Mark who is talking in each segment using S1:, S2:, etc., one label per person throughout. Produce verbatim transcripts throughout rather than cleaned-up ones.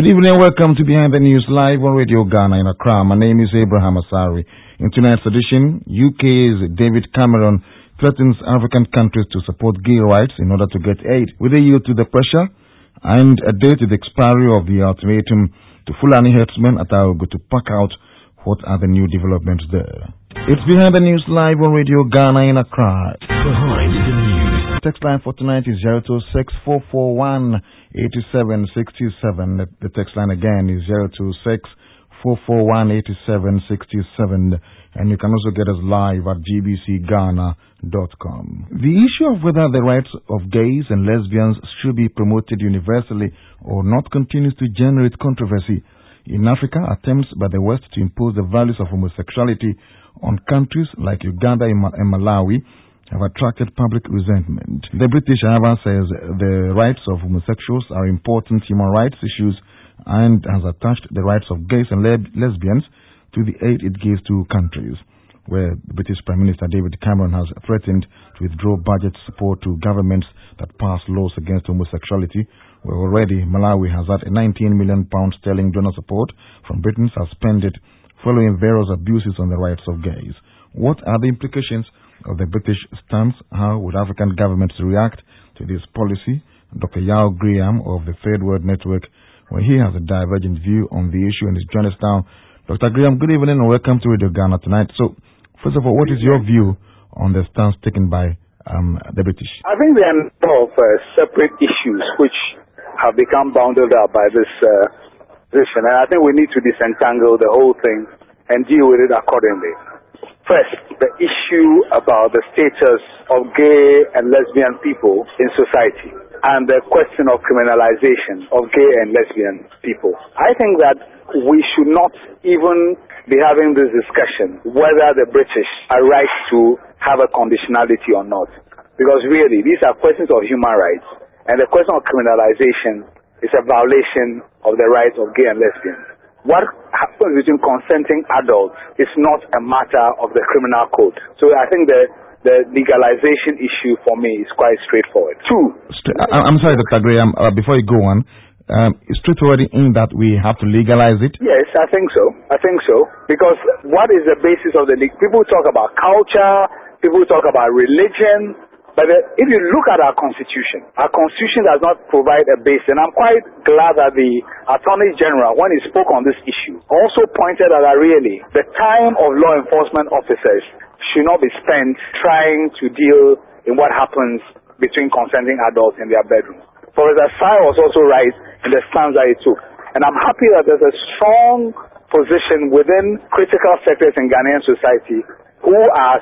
S1: Good evening and welcome to Behind the News live on Radio Ghana in Accra. My name is Abraham Asari. In tonight's edition, U K's David Cameron threatens African countries to support gay rights in order to get aid. Will they yield to the pressure? And a date to the expiry of the ultimatum to Fulani herdsmen at Aogo to pack out. What are the new developments there? It's Behind the News live on Radio Ghana in Accra.
S2: Behind the News.
S1: Text line for tonight is zero two six, four four one, eight seven six seven. The text line again is zero two six, four four one, eight seven six seven. And you can also get us live at g b c ghana dot com. The issue of whether the rights of gays and lesbians should be promoted universally or not continues to generate controversy. In Africa, attempts by the West to impose the values of homosexuality on countries like Uganda and Malawi have attracted public resentment. The British, however, says the rights of homosexuals are important human rights issues and has attached the rights of gays and le- lesbians to the aid it gives to countries, where the British Prime Minister David Cameron has threatened to withdraw budget support to governments that pass laws against homosexuality, where already Malawi has had a nineteen million pounds sterling donor support from Britain suspended following various abuses on the rights of gays. What are the implications of the British stance? How would African governments react to this policy? Doctor Yao Graham of the Third World Network, where he has a divergent view on the issue and is joined us now. Doctor Graham, good evening and welcome to Radio Ghana tonight. So, first of all, what is your view on the stance taken by um, the British?
S3: I think there are a number of uh, separate issues which have become bounded up by this uh, position, and I think we need to disentangle the whole thing and deal with it accordingly. First, the issue about the status of gay and lesbian people in society and the question of criminalization of gay and lesbian people. I think that we should not even be having this discussion whether the British are right to have a conditionality or not. Because really, these are questions of human rights, and the question of criminalization is a violation of the rights of gay and lesbians. What happens between consenting adults is not a matter of the criminal code. So I think the, the legalization issue for me is quite straightforward. Two.
S1: I'm sorry, Doctor Graham, uh, before you go on, um, is straightforward in that we have to legalize it?
S3: Yes, I think so. I think so. Because what is the basis of the legal? People talk about culture, people talk about religion. But if you look at our constitution, our constitution does not provide a base, and I'm quite glad that the Attorney General, when he spoke on this issue, also pointed out that really the time of law enforcement officers should not be spent trying to deal in what happens between consenting adults in their bedrooms. Professor Sai was also right in the stance that he took, and I'm happy that there's a strong position within critical sectors in Ghanaian society who are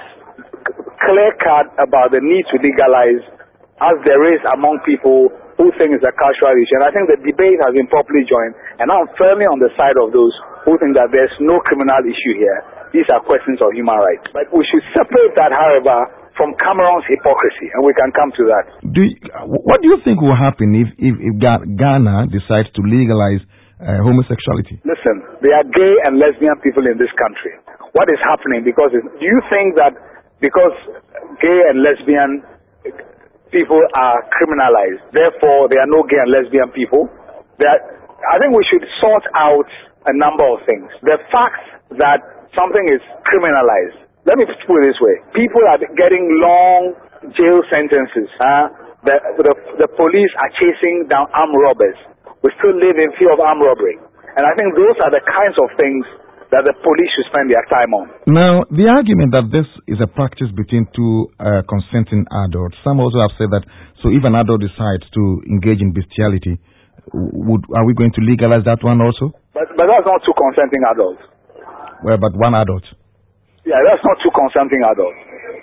S3: clear-cut about the need to legalize, as there is among people who think it's a cultural issue. And I think the debate has been properly joined, and I'm firmly on the side of those who think that there's no criminal issue here. These are questions of human rights. But we should separate that, however, from Cameron's hypocrisy, and we can come to that.
S1: Do you, what do you think will happen if, if, if Ghana decides to legalize uh, homosexuality?
S3: Listen, there are gay and lesbian people in this country. What is happening? Because it, do you think that because gay and lesbian people are criminalized, therefore there are no gay and lesbian people? There are, I think we should sort out a number of things. The fact that something is criminalized, let me put it this way, people are getting long jail sentences. Uh, the, the, the police are chasing down armed robbers. We still live in fear of armed robbery. And I think those are the kinds of things that the police should spend their time on.
S1: Now, the argument that this is a practice between two uh, consenting adults, some also have said that, so if an adult decides to engage in bestiality, would, are we going to legalize that one also?
S3: But, but that's not two consenting adults.
S1: Well, but one adult.
S3: Yeah, that's not two consenting adults.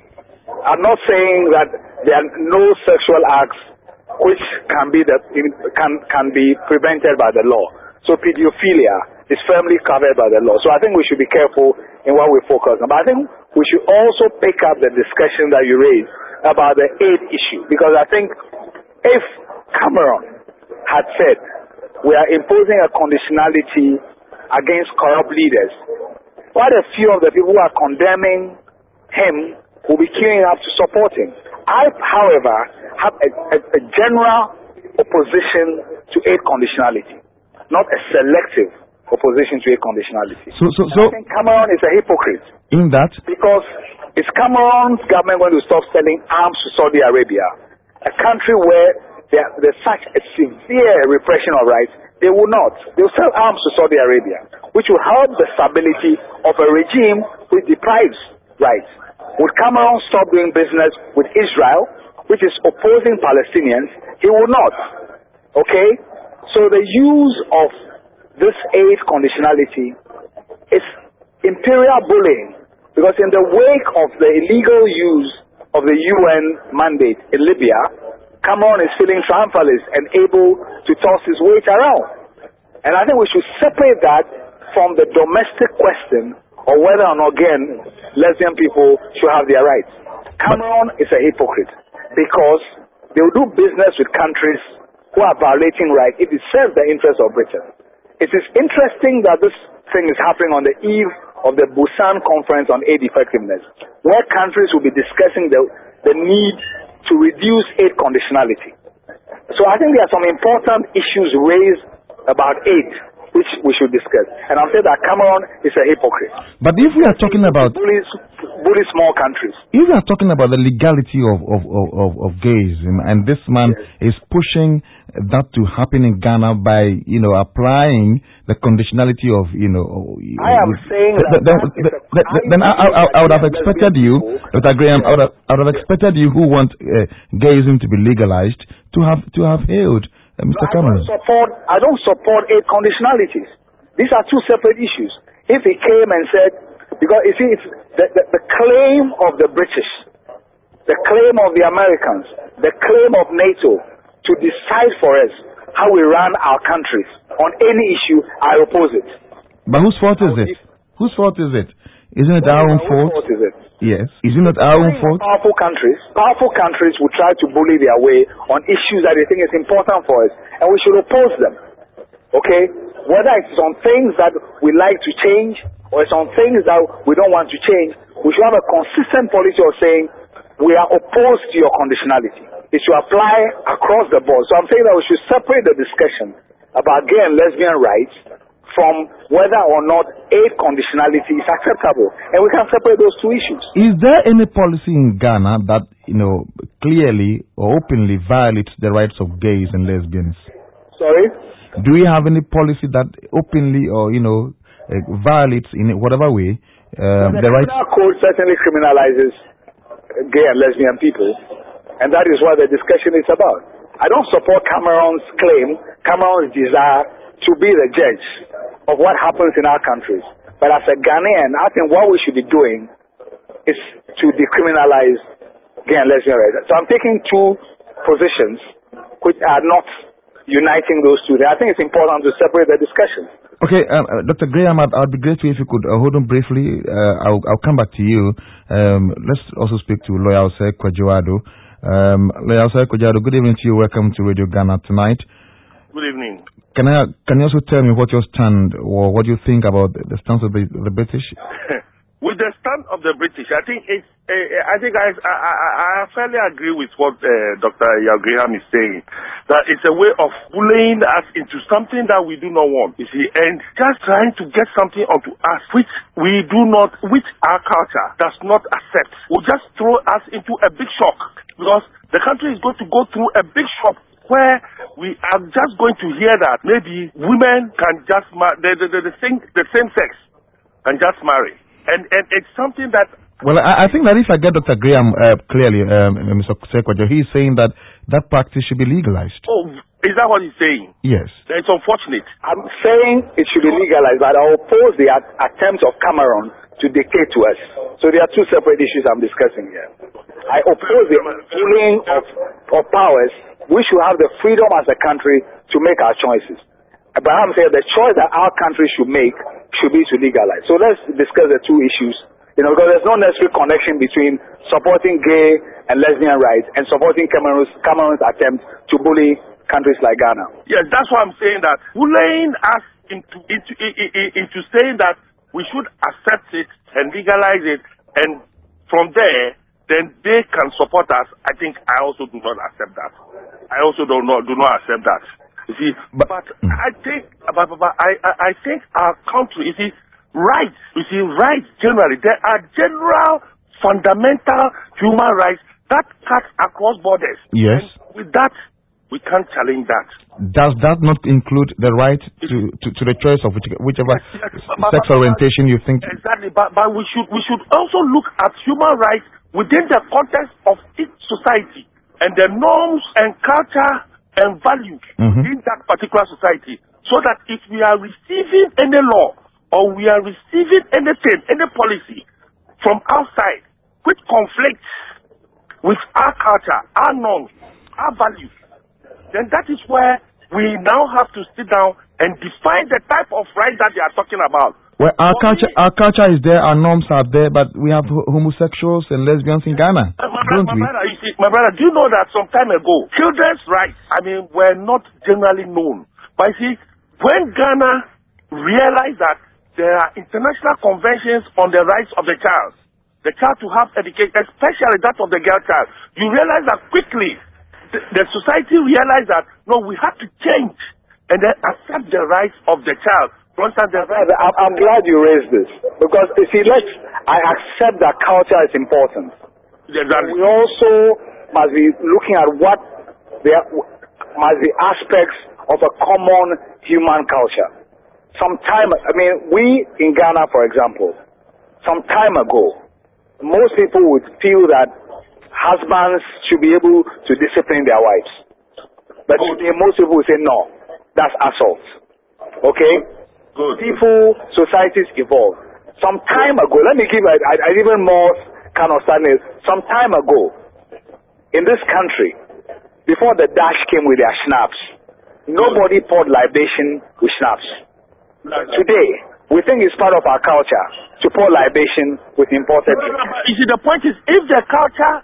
S3: I'm not saying that there are no sexual acts which can be, the, can, can be prevented by the law. So pedophilia is firmly covered by the law. So I think we should be careful in what we focus on. But I think we should also pick up the discussion that you raised about the aid issue. Because I think if Cameron had said we are imposing a conditionality against corrupt leaders, quite a few of the people who are condemning him will be queuing up to support him. I, however, have a, a, a general opposition to aid conditionality. not a selective opposition to a conditionality.
S1: So, so, so
S3: I think Cameron is a hypocrite.
S1: In that?
S3: Because is Cameron's government going to stop selling arms to Saudi Arabia, a country where there, there's such a severe repression of rights? They will not. They will sell arms to Saudi Arabia, which will help the stability of a regime which deprives rights. Would Cameron stop doing business with Israel, which is opposing Palestinians? He will not. Okay? So the use of this aid conditionality is imperial bullying, because in the wake of the illegal use of the U N mandate in Libya, Cameron is feeling triumphalist and able to toss his weight around. And I think we should separate that from the domestic question of whether or not, again, lesbian people should have their rights. Cameron is a hypocrite because they will do business with countries who are violating rights if it serves the interests of Britain. It is interesting that this thing is happening on the eve of the Busan Conference on Aid Effectiveness, where countries will be discussing the, the need to reduce aid conditionality. So I think there are some important issues raised about aid which we should discuss. And I'm saying that Cameron is a hypocrite.
S1: But if we are talking about
S3: bullies, bully small countries,
S1: if we are talking about the legality of of of, of gayism, and this man yes. is pushing that to happen in Ghana by you know applying the conditionality of you know.
S3: I am with, saying that.
S1: Then, then, then, then I, I, I would have expected you, Doctor Graham. I would have, I would have expected you who want uh, gayism to be legalized to have to have hailed. Uh, Mister Cameron.
S3: I don't support, I don't support aid conditionalities. These are two separate issues. If he came and said, because you see, it's the, the, the claim of the British, the claim of the Americans, the claim of NATO to decide for us how we run our countries on any issue, I oppose it.
S1: But whose fault is it? Whose fault is it? Isn't it our own fault?
S3: Whose fault is it?
S1: Yes. Isn't it our own fault?
S3: Powerful countries, powerful countries will try to bully their way on issues that they think is important for us, and we should oppose them. Okay? Whether it's on things that we like to change, or it's on things that we don't want to change, we should have a consistent policy of saying we are opposed to your conditionality. It should apply across the board. So I'm saying that we should separate the discussion about gay and lesbian rights from whether or not aid conditionality is acceptable. And we can separate those two issues.
S1: Is there any policy in Ghana that, you know, clearly or openly violates the rights of gays and lesbians?
S3: Sorry?
S1: Do we have any policy that openly or, you know, uh, violates in whatever way uh,
S3: the,
S1: the rights?
S3: The criminal code certainly criminalizes gay and lesbian people, and that is what the discussion is about. I don't support Cameron's claim, Cameron's desire to be the judge of what happens in our countries. But as a Ghanaian, I think what we should be doing is to decriminalize gay and lesbian rights. So I'm taking two positions which are not uniting those two. I think it's important to separate the discussion.
S1: Okay, um, uh, Doctor Graham, I'd, I'd be grateful if you could uh, hold on briefly. Uh, I'll, I'll come back to you. Um, let's also speak to Lawyer Osei Kwadwo-Addo. Um, Lawyer Osei Kwadwo-Addo, good evening to you. Welcome to Radio Ghana tonight.
S2: Good evening.
S1: Can I can you also tell me what your stand or what you think about the stance of the, the British?
S2: With the stand of the British, I think it's. Uh, I think I, I I fairly agree with what uh, Doctor Graham is saying. That it's a way of bullying us into something that we do not want. You see, and just trying to get something onto us which we do not, which our culture does not accept, will just throw us into a big shock, because the country is going to go through a big shock where we are just going to hear that maybe women can just marry, the, the, the, the, same, the same sex can just marry. And, and it's something that...
S1: Well, I, I think that if I get Doctor Graham uh, clearly, um, Mister Osei Kwadwo, he's saying that that practice should be legalized.
S2: Oh, is that what he's saying?
S1: Yes.
S2: It's unfortunate.
S3: I'm saying it should be legalized, but I oppose the at- attempts of Cameron to dictate to us. So there are two separate issues I'm discussing here. I oppose the pooling of, of powers. We should have the freedom as a country to make our choices. But I'm saying the choice that our country should make should be to legalize. So let's discuss the two issues. You know, because there's no necessary connection between supporting gay and lesbian rights and supporting Cameron's, Cameron's attempt to bully countries like Ghana.
S2: Yes, that's why I'm saying that. Bullying us into, into, into, into saying that we should accept it and legalize it, and from there, then they can support us. I think I also do not accept that. I also do not do not accept that. You see, but, but mm. I think, but, but, but I, I, I think our country, you see, rights, you see, rights generally, there are general, fundamental human rights that cut across borders.
S1: Yes.
S2: And with that, we can't challenge that.
S1: Does that not include the right to, to, to the choice of which, whichever yes, yes, but, sex but, orientation you think?
S2: Exactly, but, but we should we should also look at human rights within the context of each society and the norms and culture and values mm-hmm. in that particular society, so that if we are receiving any law or we are receiving anything, any policy from outside which conflicts with our culture, our norms, our values, then that is where we now have to sit down and define the type of rights that they are talking about.
S1: Well, our For culture, me, our culture is there, our norms are there, but we have homosexuals and lesbians in Ghana,
S2: uh, my,
S1: don't
S2: my
S1: we?
S2: Brother, you see, my brother, do you know that some time ago, children's rights, I mean, were not generally known. But you see, when Ghana realized that there are international conventions on the rights of the child, the child to have education, especially that of the girl child, you realize that quickly. The, the society realized that, no, we have to change and then accept the rights of the child. The
S3: right I'm, I'm glad you raised this. Because, you see, let's, I accept that culture is important.
S2: Exactly.
S3: We also must be looking at what there must be aspects of a common human culture. Some time, I mean, we in Ghana, for example, some time ago, most people would feel that husbands should be able to discipline their wives. But today, most people will say, no, that's assault. Okay?
S2: Good.
S3: People, societies evolve. Some time ago, let me give an even more kind of standard. Some time ago, in this country, before the Dutch came with their schnapps, nobody poured libation with schnapps. Today, we think it's part of our culture to pour libation with imported drink.
S2: You see, the point is, if the culture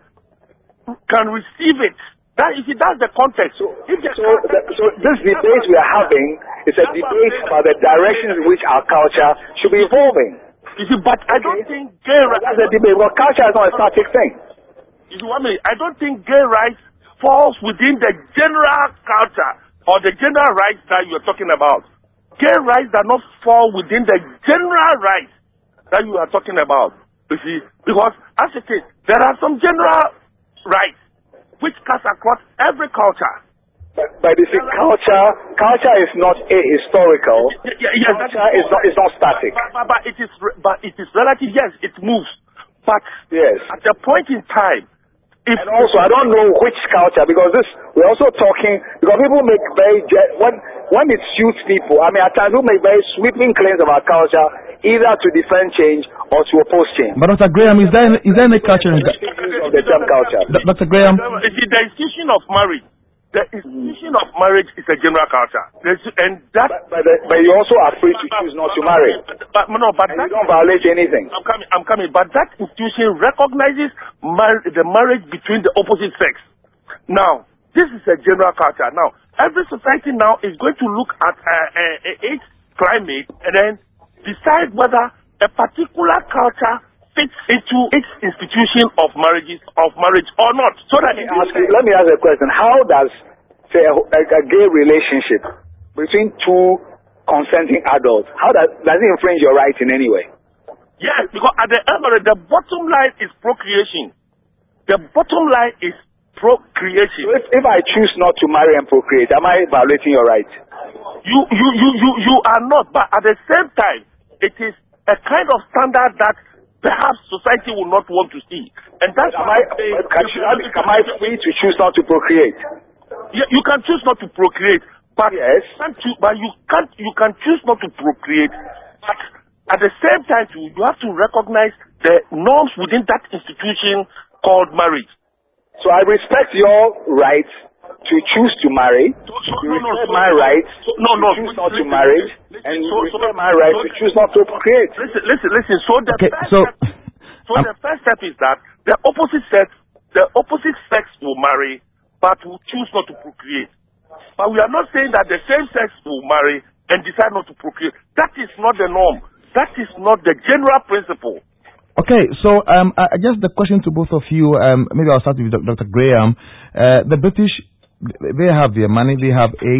S2: can receive it, that if that's the context.
S3: So, if so, the, so this debate we are having is a debate about the direction in which our culture should be evolving.
S2: You see, but I don't okay. think gay rights.
S3: That's a debate. Well, culture is not a static thing.
S2: You see what I mean? I don't think gay rights falls within the general culture or the general rights that you are talking about. Gay rights do not fall within the general rights that you are talking about. You see, because as it is, there are some general rights which cuts across every culture.
S3: But, but you see, culture, culture is not ahistorical.
S2: Yeah, yeah, yeah,
S3: culture is not, is not static.
S2: But, but, but it is, but it is relative. Yes, it moves. But
S3: yes,
S2: at a point in time, if
S3: and also I don't know which culture, because this we're also talking because people make very when when it suits people. I mean, at times people make very sweeping claims of our culture, either to defend change or to oppose change.
S1: But Doctor Graham, is there any, is there any culture in
S3: of the term culture?
S1: Doctor Graham,
S2: the institution of marriage. The institution of marriage is a general culture, and that.
S3: But, but, the, but you also are free to choose not to marry.
S2: But no, but
S3: and
S2: that,
S3: you don't violate anything.
S2: I'm coming. I'm coming. But that institution recognizes mar- the marriage between the opposite sex. Now, this is a general culture. Now, every society now is going to look at uh, uh, its climate and then decide whether a particular culture fits into its institution of marriages of marriage or not. So that
S3: let me ask, you, let me ask a question: how does, say, a, a, a gay relationship between two consenting adults, how does does it infringe your rights in any way?
S2: Yes, because at the end of it, the bottom line is procreation. The bottom line is procreation.
S3: So if, if I choose not to marry and procreate, am I violating your rights?
S2: You you you you you are not, but at the same time, it is a kind of standard that perhaps society will not want to see. And that's
S3: am I, can, I, am I free to choose not to procreate?
S2: You, you can choose not to procreate, but
S3: yes.
S2: you can't choose, but you can't you can choose not to procreate. But at the same time too, you have to recognize the norms within that institution called marriage.
S3: So I respect your rights to choose to marry. So, so, you no, respect no, so, my rights
S2: so, no, no,
S3: to choose not to marry, and you so, respect so, my rights so, to choose not to procreate.
S2: Listen, listen, listen. So the
S1: okay,
S2: first
S1: so,
S2: step, so um, the first step is that the opposite sex, the opposite sex will marry, but will choose not to procreate. But we are not saying that the same sex will marry and decide not to procreate. That is not the norm. That is not the general principle.
S1: Okay, so um, I guess the question to both of you, um, maybe I'll start with Doctor Graham. Uh, the British, they have their money, they have aid.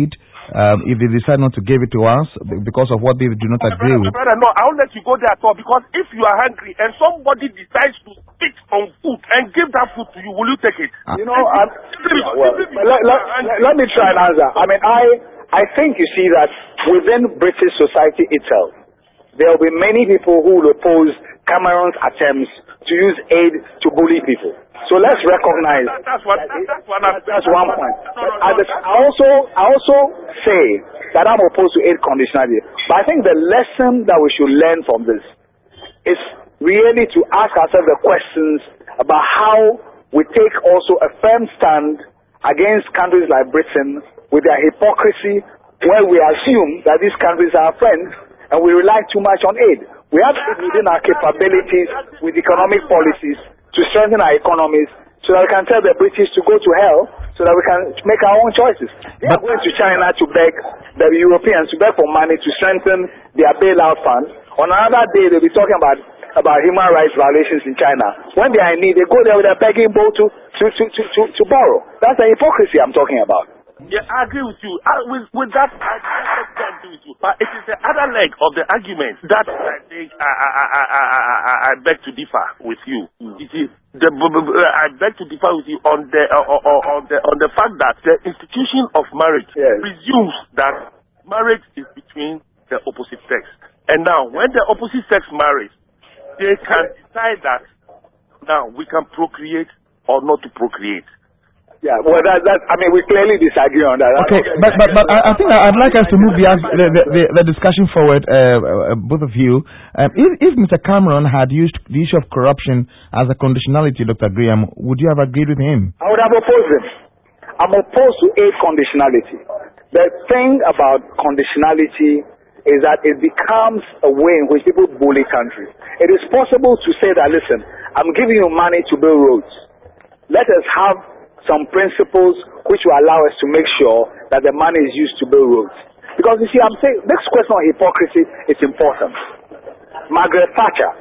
S1: um, if they decide not to give it to us because of what they do not
S2: my
S1: agree
S2: brother,
S1: with.
S2: my brother, no, I won't let you go there at all, because if you are hungry and somebody decides to spit on food and give that food to you, will you take it?
S3: You know, I'm, yeah, well, let, let, let, let me try and answer. I mean, I, I think you see that within British society itself, there will be many people who will oppose Cameron's attempts to use aid to bully people. So let's recognize
S2: that, that's one. That, that's one.
S3: That, that's one point. No, no, no, I also, I also say that I'm opposed to aid conditionality. But I think the lesson that we should learn from this is really to ask ourselves the questions about how we take also a firm stand against countries like Britain with their hypocrisy, where we assume that these countries are our friends and we rely too much on aid. We have to be within our capabilities with economic policies to strengthen our economies so that we can tell the British to go to hell so that we can make our own choices. They are going to China to beg the Europeans to beg for money to strengthen their bailout fund. On another day, they'll be talking about, about human rights violations in China. When they are in need, they go there with a begging bowl to, to, to, to, to, to borrow. That's the hypocrisy I'm talking about.
S2: Yeah, I agree with you. I, with, with that, I, I agree with you. But it is the other leg of the argument that I think I, I, I, I, I, I beg to differ with you. Mm. You see, the, I beg to differ with you on the uh, on the on the fact that the institution of marriage yes. presumes that marriage is between the opposite sex. And now, when the opposite sex marries, they can decide that now we can procreate or not to procreate.
S3: Yeah, well, that, that, I mean, we clearly disagree on that.
S1: Okay, but, but, but I, I think I'd like us to move the, the, the, the discussion forward, uh, uh, both of you. Um, if, if Mister Cameron had used the issue of corruption as a conditionality, Doctor Graham, would you have agreed with him?
S3: I would have opposed him. I'm opposed to aid conditionality. The thing about conditionality is that it becomes a way in which people bully countries. It is possible to say that, listen, I'm giving you money to build roads. Let us have some principles which will allow us to make sure that the money is used to build roads. Because you see, I'm saying this question on hypocrisy is important. Margaret Thatcher,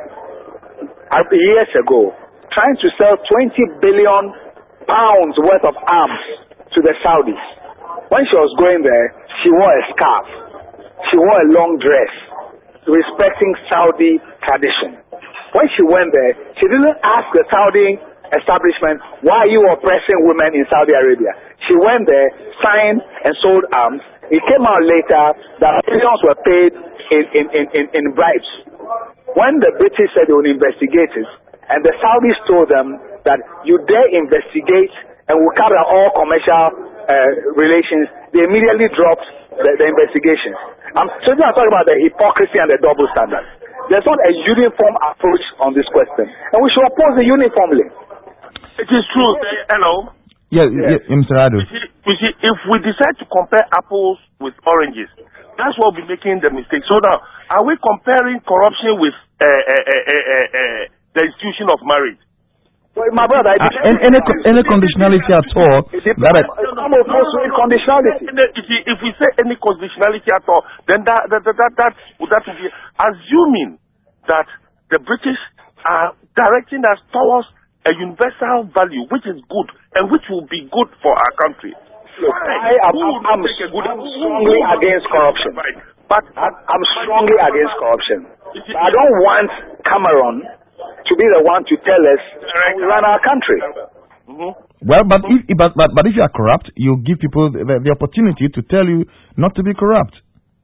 S3: years ago, trying to sell twenty billion pounds worth of arms to the Saudis. When she was going there, she wore a scarf. She wore a long dress, respecting Saudi tradition. When she went there, she didn't ask the Saudi establishment, why are you oppressing women in Saudi Arabia? She went there, signed and sold arms. It came out later that millions were paid in, in, in, in, in bribes. When the British said they would investigate it, and the Saudis told them that you dare investigate and will cut out all commercial uh, relations, they immediately dropped the, the investigations. I'm so I'm talking about the hypocrisy and the double standard. There's not a uniform approach on this question, and we should oppose it uniformly.
S2: It is true. Hello.
S1: Yeah, yes. yeah, Mister Ado.
S2: You see, you see, if we decide to compare apples with oranges, that's what we're making the mistake. So now, are we comparing corruption with uh, uh, uh, uh, uh, the institution of marriage?
S3: Well, my brother,
S1: uh, any, any, any conditionality at all?
S3: That I, I'm opposed to any conditionality.
S2: If, you, if we say any conditionality at all, then that that that that, that, that would be assuming that the British are directing us towards a universal value which is good and which will be good for our country.
S3: Look, I am I'm, I'm, I'm strongly against corruption. But I'm, I'm strongly against corruption. But I don't want Cameron to be the one to tell us how we run our country.
S2: Mm-hmm.
S1: Well, but if but, but but if you are corrupt, you give people the, the opportunity to tell you not to be corrupt.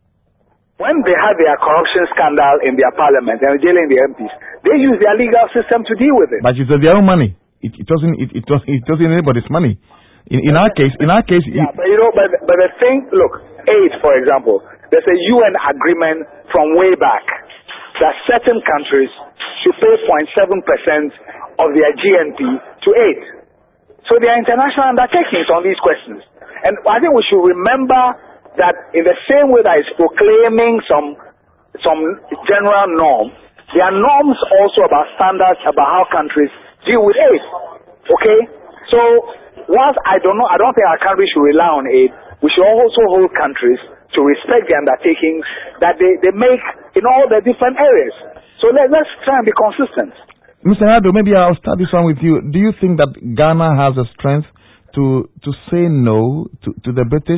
S3: When they had their corruption scandal in their parliament and jailing the M Ps, they use their legal system to deal with it.
S1: But it's their own money. It, it doesn't. It, it doesn't. It doesn't anybody's money. In, in our case, in our case,
S3: yeah. It, but you know, but but the thing, look, aid, for example, there's a U N agreement from way back that certain countries should pay zero point seven percent of their G N P to aid. So there are international undertakings on these questions, and I think we should remember that in the same way that it's proclaiming some some general norm, there are norms also about standards about how countries deal with aid. Okay? So whilst I don't know I don't think our country should rely on aid, we should also hold countries to respect the undertakings that they, they make in all the different areas. So let, let's try and be consistent.
S1: Mister Ado, maybe I'll start this one with you. Do you think that Ghana has the strength to to say no to, to the British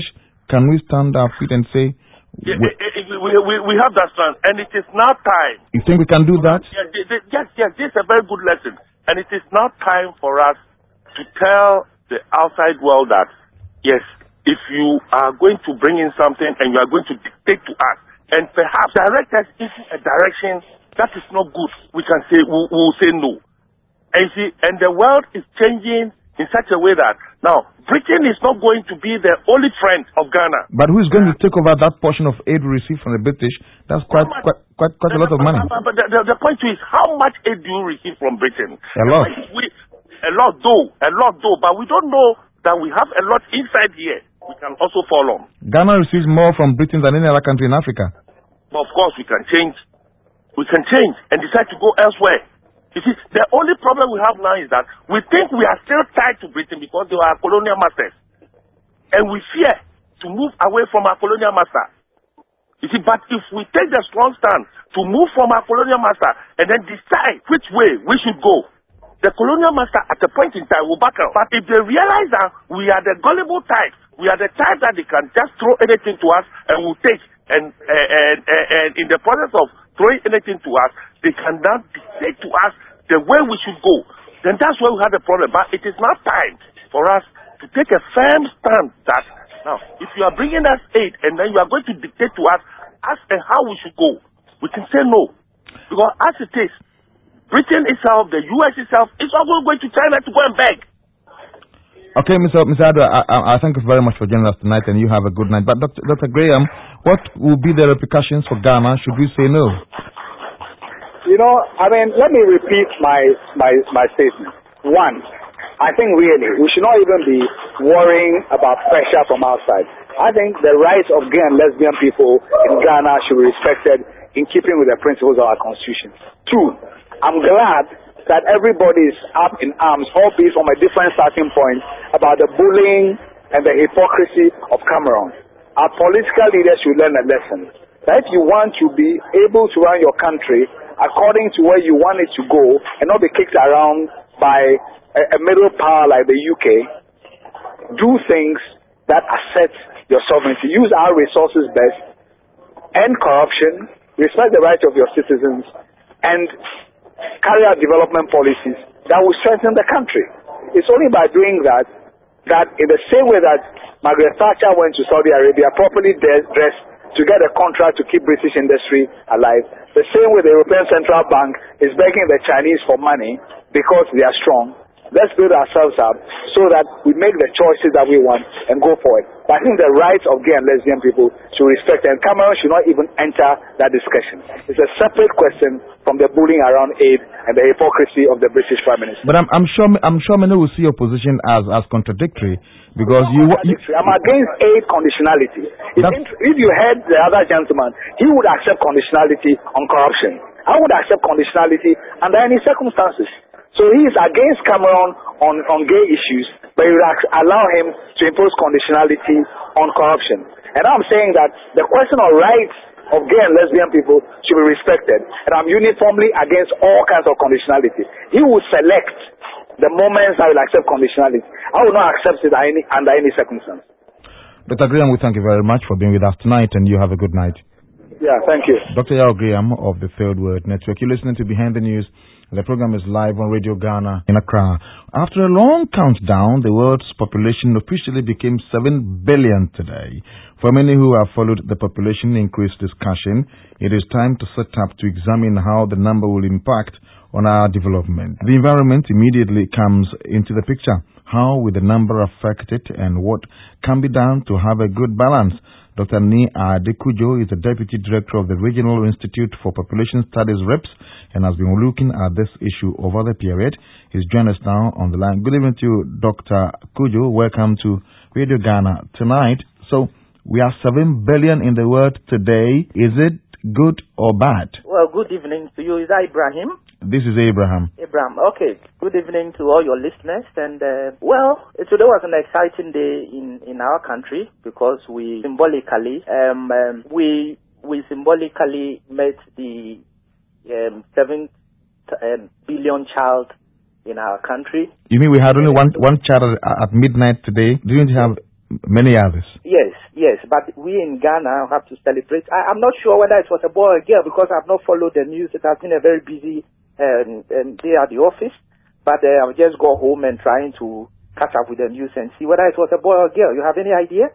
S1: Can we stand our feet and say,
S2: yeah, we, we, we, we have that strength, and it is now time.
S1: You think we can do that?
S2: Yes, yes, yes, this is a very good lesson. And it is now time for us to tell the outside world that, yes, if you are going to bring in something and you are going to dictate to us, and perhaps direct us into a direction that is not good, we can say, we will say no. And see, and the world is changing in such a way that now Britain is not going to be the only friend of Ghana.
S1: But who is going to take over that portion of aid we receive from the British? That's quite quite quite, quite a lot of money.
S2: But the, the, the point is, how much aid do you receive from Britain?
S1: A lot.
S2: We, a lot though, a lot though, but we don't know that we have a lot inside here. We can also fall on.
S1: Ghana receives more from Britain than any other country in Africa.
S2: But of course, we can change. We can change and decide to go elsewhere. You see, the only problem we have now is that we think we are still tied to Britain because they are colonial masters. And we fear to move away from our colonial master. You see, but if we take the strong stand to move from our colonial master and then decide which way we should go, the colonial master at a point in time will back up. But if they realize that we are the gullible type, we are the type that they can just throw anything to us and will take, and, uh, and, uh, and in the process of throwing anything to us, they can now dictate to us the way we should go. Then that's where we have the problem. But it is now time for us to take a firm stand that, now, if you are bringing us aid and then you are going to dictate to us as and how we should go, we can say no. Because as it is, Britain itself, the U S itself, is all going to China to go and beg.
S1: Okay, Mister Mister Addo, I, I, I thank you very much for joining us tonight, and you have a good night. But Doctor Doctor Graham, what will be the repercussions for Ghana should we say no?
S3: You know, I mean, let me repeat my, my, my statement. One, I think really we should not even be worrying about pressure from outside. I think the rights of gay and lesbian people in Ghana should be respected in keeping with the principles of our constitution. Two, I'm glad that everybody is up in arms, albeit from a different starting point, about the bullying and the hypocrisy of Cameron. Our political leaders should learn a lesson. That if you want to be able to run your country according to where you want it to go and not be kicked around by a, a middle power like the U K, do things that assert your sovereignty. Use our resources best, end corruption, respect the rights of your citizens, and carry out development policies that will strengthen the country. It's only by doing that, that in the same way that Margaret Thatcher went to Saudi Arabia, properly dressed to get a contract to keep British industry alive, the same way the European Central Bank is begging the Chinese for money because they are strong. Let's build ourselves up so that we make the choices that we want and go for it. But I think the rights of gay and lesbian people should respect, and Cameron should not even enter that discussion. It's a separate question from the bullying around aid and the hypocrisy of the British Prime Minister.
S1: But I'm, I'm sure I'm sure many will see your position as, as contradictory because you, you...
S3: I'm against aid conditionality. If, if you heard the other gentleman, he would accept conditionality on corruption. I would accept conditionality under any circumstances. So he is against Cameron on, on gay issues, but he will allow him to impose conditionality on corruption. And I'm saying that the question of rights of gay and lesbian people should be respected. And I'm uniformly against all kinds of conditionality. He will select the moments I will accept conditionality. I will not accept it any, under any circumstance.
S1: Doctor Graham, we thank you very much for being with us tonight, and you have a good night.
S3: Yeah, thank you.
S1: Doctor Yao Graham of the Third Word Network. You're listening to Behind the News. The program is live on Radio Ghana in Accra. After a long countdown, the world's population officially became seven billion today. For many who have followed the population increase discussion, it is time to set up to examine how the number will impact on our development. The environment immediately comes into the picture. How will the number affect it, and what can be done to have a good balance? Doctor Ni Adekujo is the Deputy Director of the Regional Institute for Population Studies, RIPS, and has been looking at this issue over the period. He's joined us now on the line. Good evening to you, Doctor Kujo. Welcome to Radio Ghana tonight. So, we are seven billion in the world today. Is it good or bad?
S4: Well, good evening to you. Is that Ibrahim?
S1: This is Abraham.
S4: Abraham, okay. Good evening to all your listeners. And, uh, well, today was an exciting day in, in our country because we symbolically, um, um, we, we symbolically met the um, seventh um, billion child in our country.
S1: You mean we had only one, one child at midnight today? Didn't you have many others?
S4: Yes, Yes, but we in Ghana have to celebrate. I, I'm not sure whether it was a boy or a girl because I've not followed the news. It has been a very busy um, um, day at the office. But uh, I'll just go home and trying to catch up with the news and see whether it was a boy or a girl. You have any idea?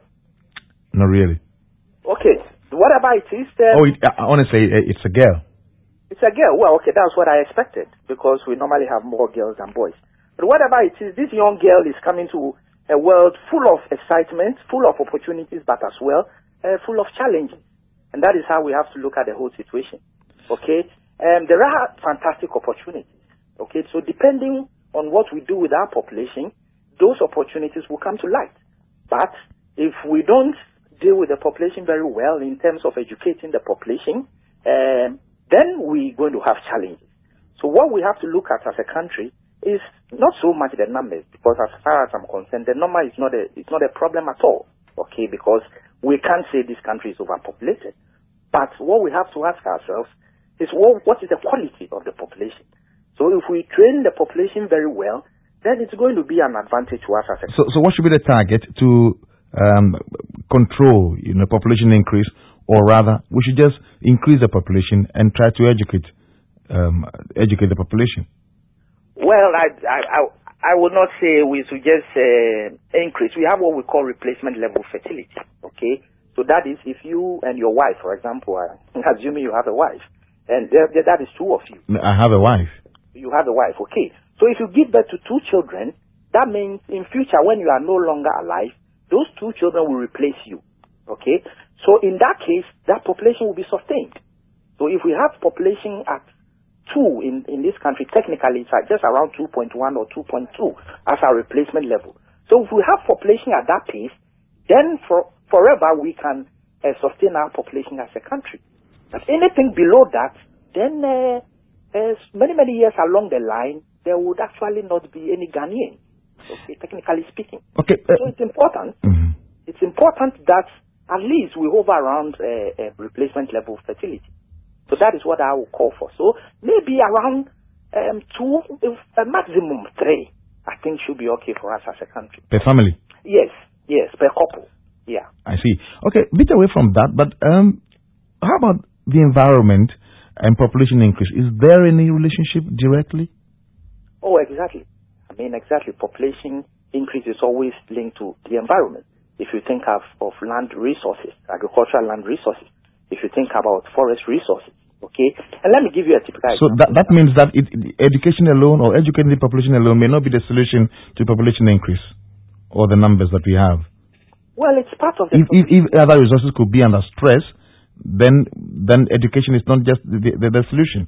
S1: Not really.
S4: Okay. Whatever it is. Um,
S1: oh, it, uh, honestly, it's a girl.
S4: It's a girl. Well, okay, that's what I expected because we normally have more girls than boys. But whatever it is, this young girl is coming to a world full of excitement, full of opportunities, but as well uh, full of challenges. And that is how we have to look at the whole situation. Okay? Um, there are fantastic opportunities. Okay? So depending on what we do with our population, those opportunities will come to light. But if we don't deal with the population very well in terms of educating the population, um, then we're going to have challenges. So what we have to look at as a country is not so much the numbers, because as far as I'm concerned, the number is not a it's not a problem at all. Okay, because we can't say this country is overpopulated. But what we have to ask ourselves is what what is the quality of the population? So if we train the population very well, then it's going to be an advantage to us as a
S1: so so what should be the target to um, control you know population increase, or rather we should just increase the population and try to educate um, educate the population?
S4: Well, I, I, I, I would not say we should just uh, increase. We have what we call replacement level fertility, okay? So that is if you and your wife, for example, uh, assuming you have a wife, and there, there, that is two of you.
S1: I have a wife.
S4: You have a wife, okay. So if you give birth to two children, that means in future when you are no longer alive, those two children will replace you, okay? So in that case, that population will be sustained. So if we have population at two in, in this country, technically it's just around two point one or two point two as our replacement level. So if we have population at that pace, then for forever we can uh, sustain our population as a country. But anything below that, then uh, uh, many, many years along the line, there would actually not be any Ghanaians, okay, technically speaking.
S1: Okay. Uh,
S4: so it's important.
S1: Mm-hmm.
S4: It's important that at least we hover around uh, uh, replacement level fertility. So that is what I will call for. So maybe around um, two, a maximum three, I think should be okay for us as a country.
S1: Per family?
S4: Yes, yes, per couple. Yeah.
S1: I see. Okay, a bit away from that, but um, how about the environment and population increase? Is there any relationship directly?
S4: Oh, exactly. I mean, exactly. Population increase is always linked to the environment. If you think of, of land resources, agricultural land resources, if you think about forest resources, okay? And let me give you a typical
S1: So
S4: example.
S1: that, that means that it, education alone or educating the population alone may not be the solution to population increase or the numbers that we have.
S4: Well, it's part of the...
S1: If, if, if other resources could be under stress, then then education is not just the, the, the solution.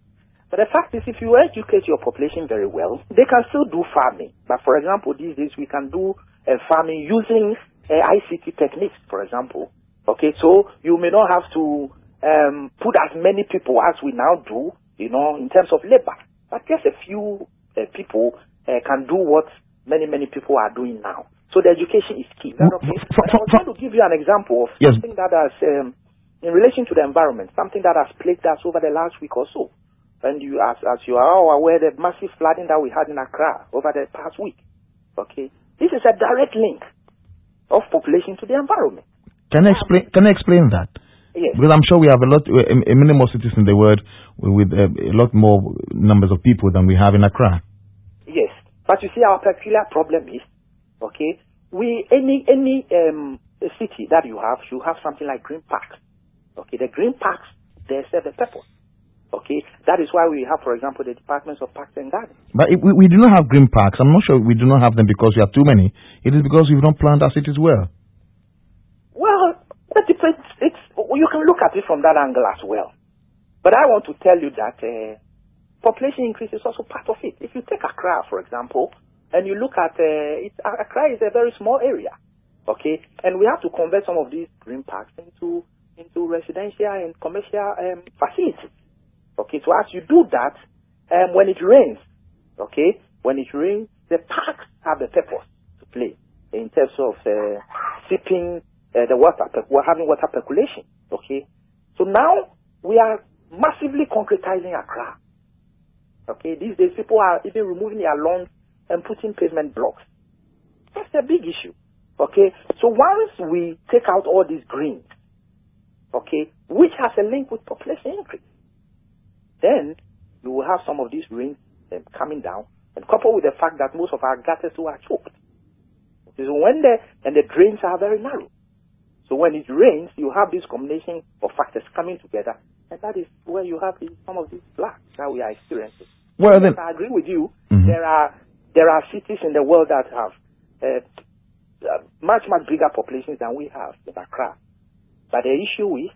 S4: But the fact is, if you educate your population very well, they can still do farming. But for example, these days we can do uh, farming using uh, I C T techniques, for example. Okay, so you may not have to um, put as many people as we now do, you know, in terms of labor. But just a few uh, people uh, can do what many, many people are doing now. So the education is key. Is that okay?
S1: For, for,
S4: I was going to give you an example of
S1: yes.
S4: something that has, um, in relation to the environment, something that has plagued us over the last week or so. And you, as, as you are all aware, the massive flooding that we had in Accra over the past week. Okay, this is a direct link of population to the environment.
S1: Can I explain? Can I explain that?
S4: Yes.
S1: Because I'm sure we have a lot, a, a many more cities in the world with a, a lot more numbers of people than we have in Accra.
S4: Yes, but you see, our peculiar problem is, okay, we any any um city that you have, you have something like green parks. Okay, the green parks they serve the purpose. Okay, that is why we have, for example, the departments of parks and gardens.
S1: But if we, we do not have green parks. I'm not sure we do not have them because we have too many. It is because we've not planned our cities well.
S4: Well, that depends. It's you can look at it from that angle as well. But I want to tell you that uh, population increase is also part of it. If you take Accra, for example, and you look at uh, it, Accra is a very small area, okay, and we have to convert some of these green parks into into residential and commercial um, facilities. Okay, so as you do that, um, when it rains, okay, when it rains, the parks have a purpose to play in terms of uh, sipping. Uh, the water, we're having water percolation, okay? So now we are massively concretizing Accra, okay? These days people are even removing their lawns and putting pavement blocks. That's a big issue, Okay, so once we take out all these greens, okay, which has a link with population increase, then you will have some of these rains um, coming down, and coupled with the fact that most of our gutters too are choked. So when the and the drains are very narrow, so when it rains, you have this combination of factors coming together, and that is where you have these, some of these floods that we are experiencing.
S1: Well,
S4: yes,
S1: then,
S4: I agree with you.
S1: Mm-hmm.
S4: There are there are cities in the world that have uh, uh, much much bigger populations than we have in Accra, but the issue is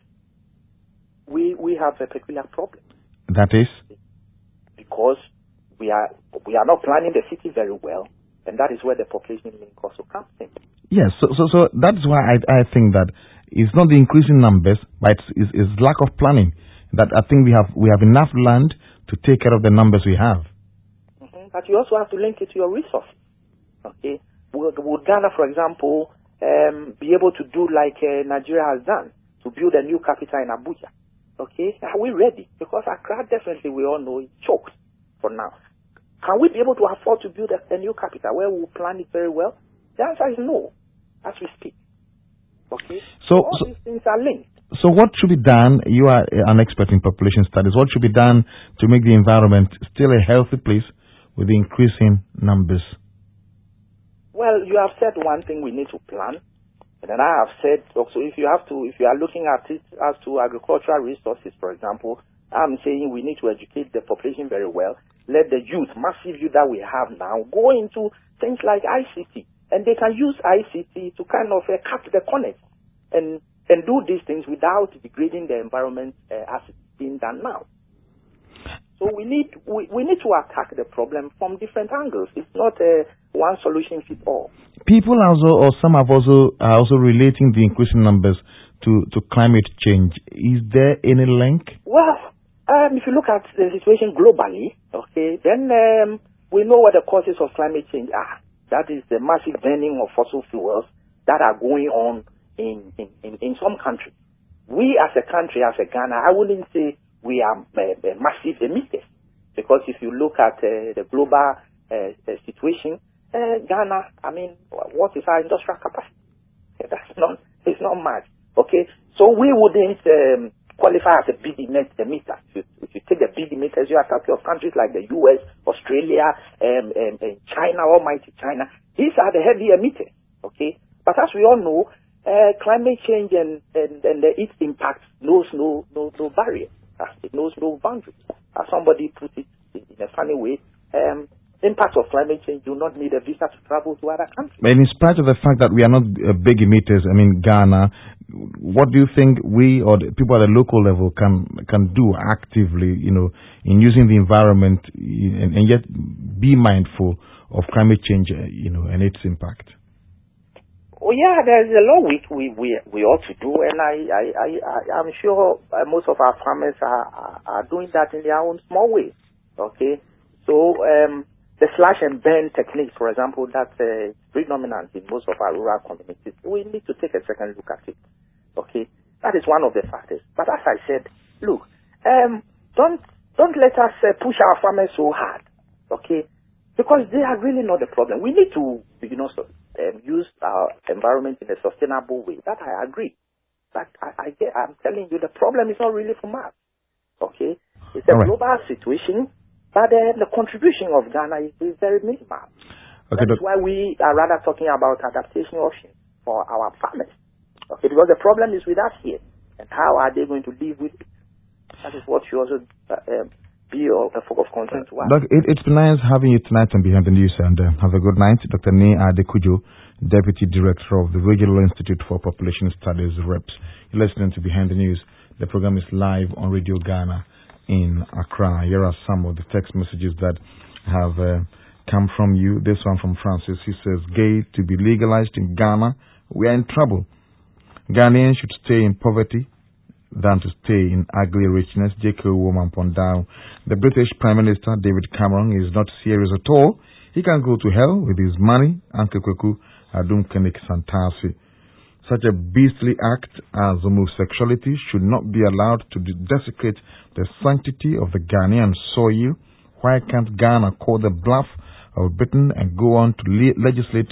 S4: we we have a peculiar problem.
S1: That is
S4: because we are we are not planning the city very well, and that is where the population link also comes in.
S1: Yes, so so so that's why I I think that it's not the increasing numbers, but it's, it's, it's lack of planning. That I think we have we have enough land to take care of the numbers we have.
S4: Mm-hmm. But you also have to link it to your resources. Okay, would, would Ghana, for example, um, be able to do like uh, Nigeria has done to build a new capital in Abuja? Okay, are we ready? Because Accra definitely, we all know, is choked for now. Can we be able to afford to build a, a new capital where we will plan it very well? The answer is no, as we speak. Okay,
S1: so,
S4: all
S1: so
S4: these things are linked.
S1: So what should be done? You are an expert in population studies. What should be done to make the environment still a healthy place with the increasing numbers?
S4: Well, you have said one thing: we need to plan. And then I have said also, if you have to, if you are looking at it as to agricultural resources, for example, I'm saying we need to educate the population very well. Let the youth, massive youth that we have now, go into things like I C T, and they can use I C T to kind of uh, cut the corners and and do these things without degrading the environment uh, as it's being done now. So we need we, we need to attack the problem from different angles. It's not a one solution fits all.
S1: People also, or some have also, are also relating the increasing numbers to, to climate change. Is there any link?
S4: Well, um, if you look at the situation globally, okay, then um, we know what the causes of climate change are. That is the massive burning of fossil fuels that are going on in, in, in, in some countries. We as a country, as a Ghana, I wouldn't say we are uh, uh, massive emitters, because if you look at uh, the global uh, uh, situation, uh, Ghana, I mean, what is our industrial capacity? That's not, it's not much. Okay, so we wouldn't um, qualify as a big emitter. If you, if you take the big emitters, you are talking of countries like the U S, Australia, um, um, and China, almighty China. These are the heavy emitters. Okay, but as we all know, uh, climate change and, and, and its impact knows no no no barrier. It knows no boundaries. As somebody put it in a funny way, um, impacts of climate change do not need a visa to travel to other countries.
S1: And in spite of the fact that we are not uh, big emitters, I mean Ghana, what do you think we or the people at the local level can can do actively, you know, in using the environment and, and yet be mindful of climate change, uh, you know, and its impact?
S4: Oh yeah, there's a lot we we we, we ought to do, and I I I, I I'm sure most of our farmers are, are are doing that in their own small way. Okay, so um, the slash and burn technique, for example, that's uh, predominant in most of our rural communities. We need to take a second look at it. Okay, that is one of the factors. But as I said, look, um, don't don't let us uh, push our farmers so hard. Okay, because they are really not the problem. We need to, you know, so, um, use our environment in a sustainable way. That I agree. But I, I get, I'm telling you, the problem is not really from us. Okay, it's a
S1: All right.
S4: global situation, but uh, the contribution of Ghana is, is very minimal.
S1: Okay,
S4: That's why we are rather talking about adaptation options for our farmers. Okay, because the problem is with us here, and how are they going to live with it? That is what should also uh, um, be a, a focus of concern to us.
S1: Doc, it, it's been nice having you tonight on Behind the News, and uh, have a good night. Doctor Nee Adekujo, Deputy Director of the Regional Institute for Population Studies, REPS. You're listening to Behind the News. The program is live on Radio Ghana in Accra. Here are some of the text messages that have uh, come from you. This one from Francis. He says, gay to be legalized in Ghana, we are in trouble. Ghanaians should stay in poverty than to stay in ugly richness. J K Woman Pondao. The British Prime Minister, David Cameron, is not serious at all. He can go to hell with his money. Uncle Kweku Adum Kenik Santasi. Such a beastly act as homosexuality should not be allowed to desecrate the sanctity of the Ghanaian soil. Why can't Ghana call the bluff of Britain and go on to le- legislate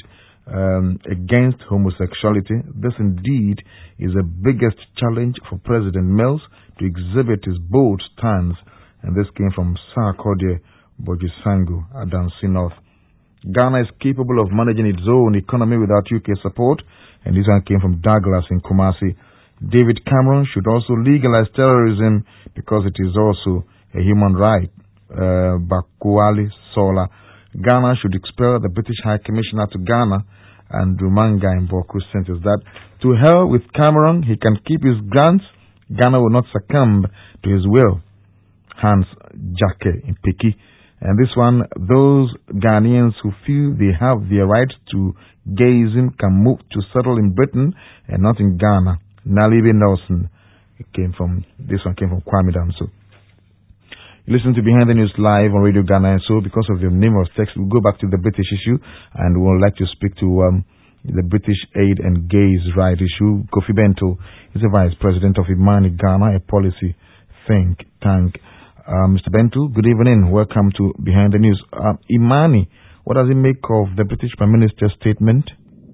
S1: um, against homosexuality. This indeed is the biggest challenge for President Mills to exhibit his bold stance. And this came from Sarkodie Bojisangu, Adansi North. Ghana is capable of managing its own economy without U K support. And this one came from Douglas in Kumasi. David Cameron should also legalize terrorism because it is also a human right. Uh, Bakuali Sola. Ghana should expel the British High Commissioner to Ghana and Rumanga in Boku sentence that to hell with Cameron, he can keep his grants. Ghana will not succumb to his will. Hans Jacke in Piki. And this one, those Ghanaians who feel they have their right to gayism can move to settle in Britain and not in Ghana. Nalibe Nelson. It came from, this one came from Kwame Damso. You listen to Behind the News live on Radio Ghana, and so because of the name of text, we'll go back to the British issue, and we'll like to speak to um, the British aid and gays right issue. Kofi Bento is the Vice President of Imani Ghana, a policy think tank. Uh, Mister Bento, good evening. Welcome to Behind the News. Uh, Imani, what does it make of the British Prime Minister's statement?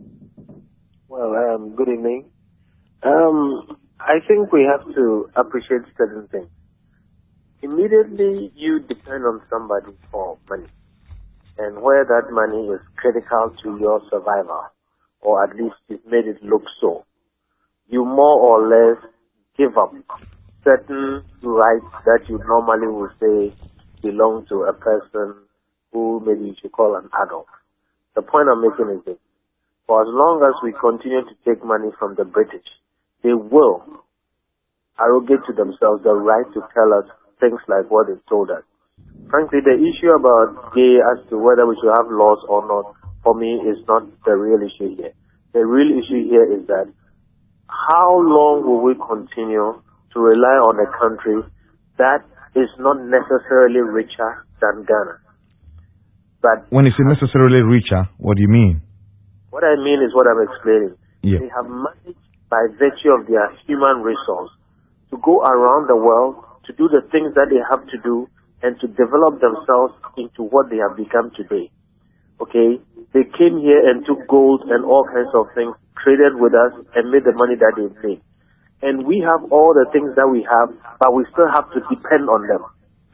S5: Well, um, good evening. Um, I think we have to appreciate certain things. Immediately, you depend on somebody for money, and where that money is critical to your survival, or at least it made it look so, you more or less give up certain rights that you normally would say belong to a person who maybe you should call an adult. The point I'm making is this. For as long as we continue to take money from the British, they will arrogate to themselves the right to tell us things like what they've told us. Frankly, the issue about gay as to whether we should have laws or not, for me, is not the real issue here. The real issue here is that how long will we continue to rely on a country that is not necessarily richer than Ghana? But
S1: when you say necessarily richer, what do you mean?
S5: What I mean is what I'm explaining.
S1: Yeah.
S5: They have managed, by virtue of their human resource, to go around the world to do the things that they have to do and to develop themselves into what they have become today. Okay? They came here and took gold and all kinds of things, traded with us, and made the money that they made. And we have all the things that we have, but we still have to depend on them.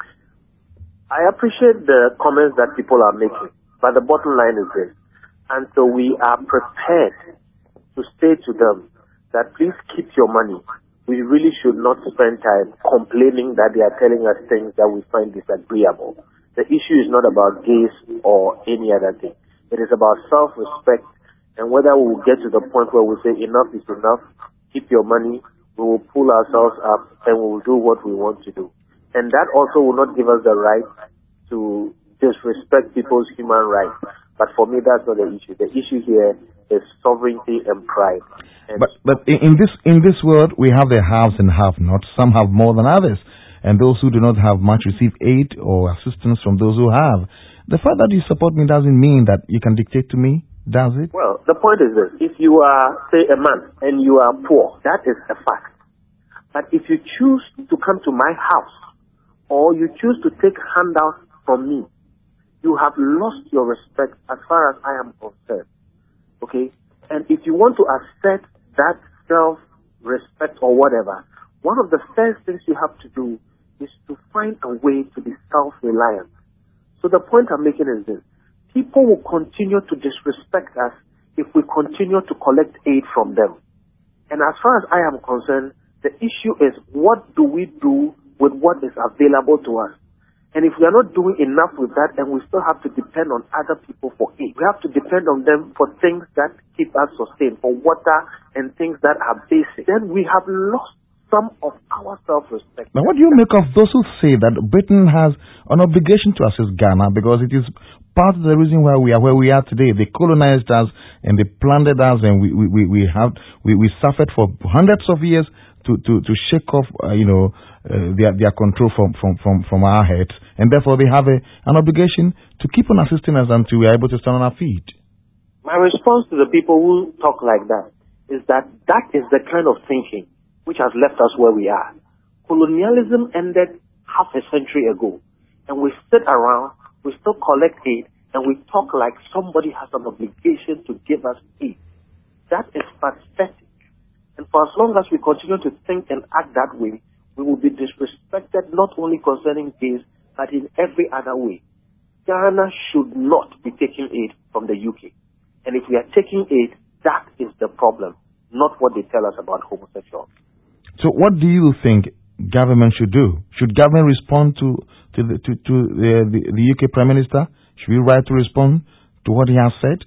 S5: I appreciate the comments that people are making, but the bottom line is this. And so we are prepared to say to them that please keep your money. We really should not spend time complaining that they are telling us things that we find disagreeable. The issue is not about gays or any other thing. It is about self-respect and whether we will get to the point where we say enough is enough, keep your money, we will pull ourselves up and we will do what we want to do. And that also will not give us the right to disrespect people's human rights. But for me, that's not the issue. The issue here is sovereignty and pride. And
S1: but but in this in this world, we have the haves and have-nots. Some have more than others. And those who do not have much receive aid or assistance from those who have. The fact that you support me doesn't mean that you can dictate to me, does it?
S5: Well, the point is this. If you are, say, a man and you are poor, that is a fact. But if you choose to come to my house or you choose to take handouts from me, you have lost your respect as far as I am concerned. Okay? And if you want to assert that self-respect or whatever, one of the first things you have to do is to find a way to be self-reliant. So the point I'm making is this. People will continue to disrespect us if we continue to collect aid from them. And as far as I am concerned, the issue is what do we do with what is available to us? And if we are not doing enough with that, and we still have to depend on other people for aid, we have to depend on them for things that keep us sustained, for water and things that are basic, then we have lost some of our self-respect.
S1: Now, what do you make of those who say that Britain has an obligation to assist Ghana because it is part of the reason why we are where we are today? They colonized us and they plundered us, and we we, we, we have we, we suffered for hundreds of years to, to, to shake off, uh, you know, uh, their their control from, from, from, from our heads, and therefore they have a, an obligation to keep on assisting us until we are able to stand on our feet.
S5: My response to the people who talk like that is that that is the kind of thinking which has left us where we are. Colonialism ended half a century ago, and we sit around, we still collect aid, and we talk like somebody has an obligation to give us aid. That is pathetic. And for as long as we continue to think and act that way, we will be disrespected not only concerning gays, but in every other way. Ghana should not be taking aid from the U K. And if we are taking aid, that is the problem, not what they tell us about homosexuals.
S1: So what do you think government should do? Should government respond to to the, to, to the, the, the U K Prime Minister? Should we write to respond to what he has said?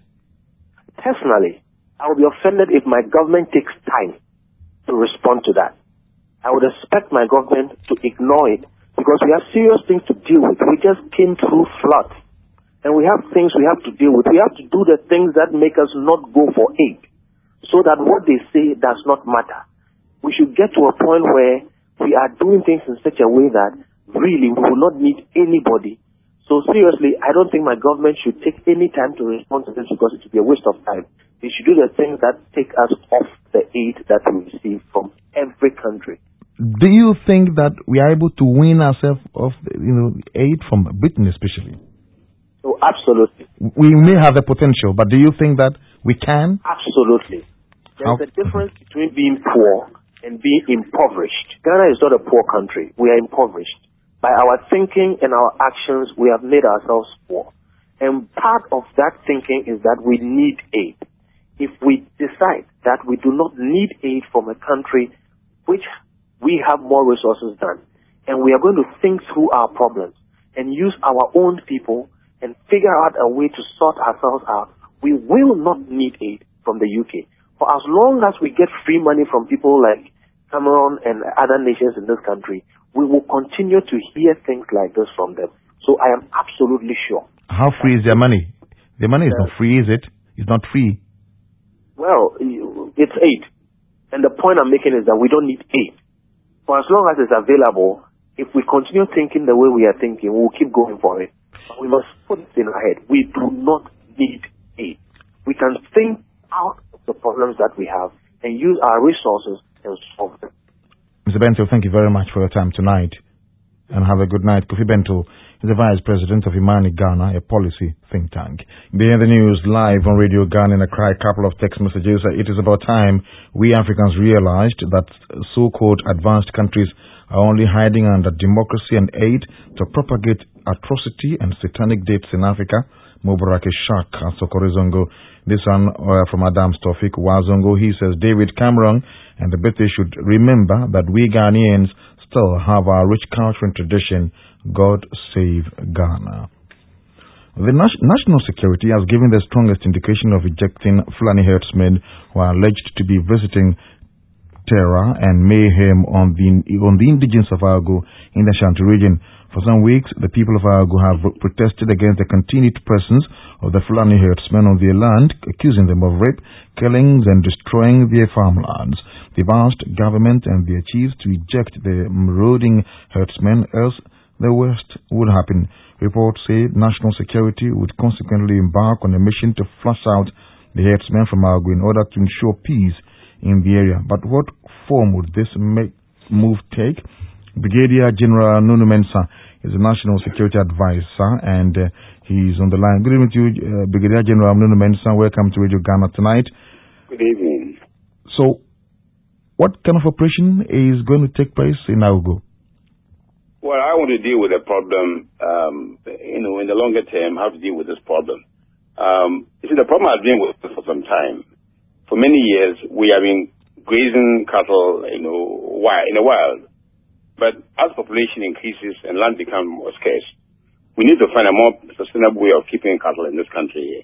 S5: Personally, I would be offended if my government takes time to respond to that. I would expect my government to ignore it because we have serious things to deal with. We just came through floods and we have things we have to deal with. We have to do the things that make us not go for aid so that what they say does not matter. We should get to a point where we are doing things in such a way that really we will not need anybody. So seriously, I don't think my government should take any time to respond to this because it would be a waste of time. They should do the things that take us off the aid that we receive from every country.
S1: Do you think that we are able to wean ourselves off, you know, aid from Britain especially?
S5: So absolutely.
S1: We may have the potential, but do you think that we can?
S5: Absolutely. There's
S1: How?
S5: a difference between being poor and being impoverished. Ghana is not a poor country. We are impoverished. By our thinking and our actions, we have made ourselves poor. And part of that thinking is that we need aid. If we decide that we do not need aid from a country which we have more resources than, and we are going to think through our problems and use our own people and figure out a way to sort ourselves out, we will not need aid from the U K. For as long as we get free money from people like Cameroon and other nations in this country, we will continue to hear things like this from them. So I am absolutely sure.
S1: How free is their money? Their money is
S5: Yeah.
S1: not free, is it? It's not free.
S5: Well, it's aid. And the point I'm making is that we don't need aid. For as long as it's available, if we continue thinking the way we are thinking, we'll keep going for it. But we must put it in our head. We do not need aid. We can think out of the problems that we have and use our resources and solve them.
S1: Mister Bento, thank you very much for your time tonight. And have a good night. Kofi Bento is the Vice President of Imani Ghana, a policy think tank. Behind the news, live on Radio Ghana in Accra, a couple of text messages. It is about time we Africans realized that so-called advanced countries are only hiding under democracy and aid to propagate atrocity and satanic dates in Africa. Mubarak Shak and Sokorizongo. This one uh, from Adam Stofik Wazongo. He says David Cameron and the British should remember that we Ghanaians still have our rich culture and tradition. God save Ghana. The nas- national security has given the strongest indication of ejecting Fulani herdsmen who are alleged to be visiting terror and mayhem on the on the indigenes of Argo in the Ashanti region. For some weeks, the people of Argo have protested against the continued presence of the Fulani herdsmen on their land, accusing them of rape, killings, and destroying their farmlands. They've asked government and their chiefs to eject the marauding herdsmen, else the worst would happen. Reports say national security would consequently embark on a mission to flush out the herdsmen from Argo in order to ensure peace in the area. But what form would this make, move take? Brigadier General Nunu Mensah is a national security advisor and uh, he's on the line. Good evening to you, uh, Brigadier General Nunu Mensah. Welcome to Radio Ghana tonight.
S6: Good evening.
S1: So, what kind of operation is going to take place in Argo?
S6: Well, I want to deal with the problem, um, you know, in the longer term, how to deal with this problem. Um, you see, the problem I've been with for some time. For many years, we have been grazing cattle, you know, in the wild. But as population increases and land becomes more scarce, we need to find a more sustainable way of keeping cattle in this country.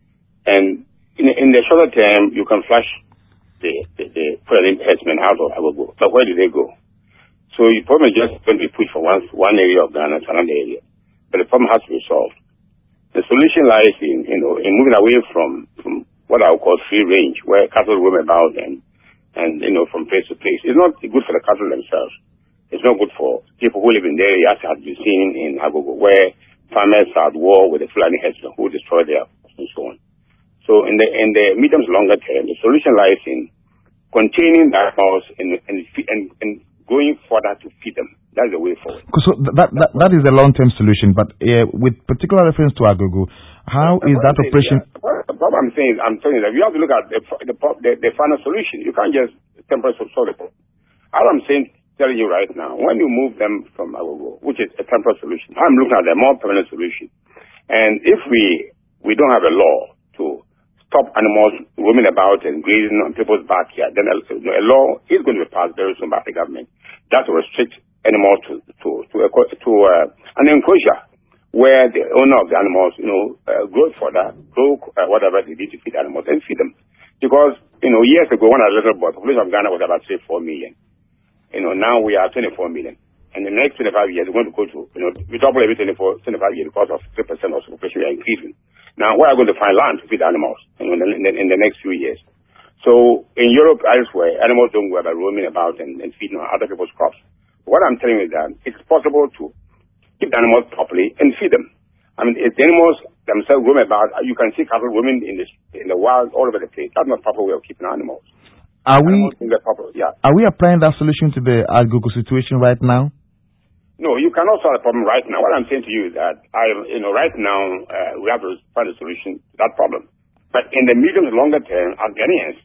S6: And in, in the shorter term, you can flush the, the, the herdsmen out of Argo. But where do they go? So the problem is just going to be pushed from one, one area of Ghana to another area. But the problem has to be solved. The solution lies in, you know, in moving away from, from what I would call free range, where cattle roam about and, and, you know, from place to place. It's not good for the cattle themselves. It's not good for people who live in the area, as has been seen in Agogo, where farmers are at war with the Fulani herdsmen who destroy their crops and so on. So in the, in the medium to longer term, the solution lies in containing the animals and, and, and, and going further to feed them. That's the way forward.
S1: So that that, that is a long-term solution, but uh, with particular reference to Agogo, how
S6: the
S1: is that operation?
S6: Is, yeah, the problem I'm saying is, I'm telling you that you have to look at the the, the, the final solution. You can't just temporarily solve it. All I'm saying, telling you right now, when you move them from Agogo, which is a temporary solution, I'm looking at the more permanent solution. And if we we don't have a law to stop animals roaming about and grazing on people's backyard, then a, a law is going to be passed very soon by the government that will restrict animals to to to, a, to uh, an enclosure where the owner of the animals, you know, uh, grow further, grow uh, whatever they need to feed animals and feed them. Because, you know, years ago when I was a little boy, the population of Ghana was about, say, four million. You know, now we are twenty-four million. And in the next twenty-five years, we're going to go to, you know, we double every twenty-four, twenty-five years because of three percent of the population we are increasing. Now, where are we going to find land to feed animals you know, in, the, in the next few years? So, in Europe, elsewhere, animals don't go about roaming about and, and feeding on other people's crops. What I'm telling you is that it's possible to keep the animals properly and feed them. I mean, if the animals themselves roam about, you can see cattle roaming in the, in the wild all over the place. That's not the proper way of keeping animals.
S1: Are we,
S6: proper, yeah.
S1: are we applying that solution to the Agogo situation right now?
S6: No, you cannot solve the problem right now. What I'm saying to you is that, I, you know, right now, uh, we have to find a solution to that problem. But in the medium to longer term, as Ghanaians,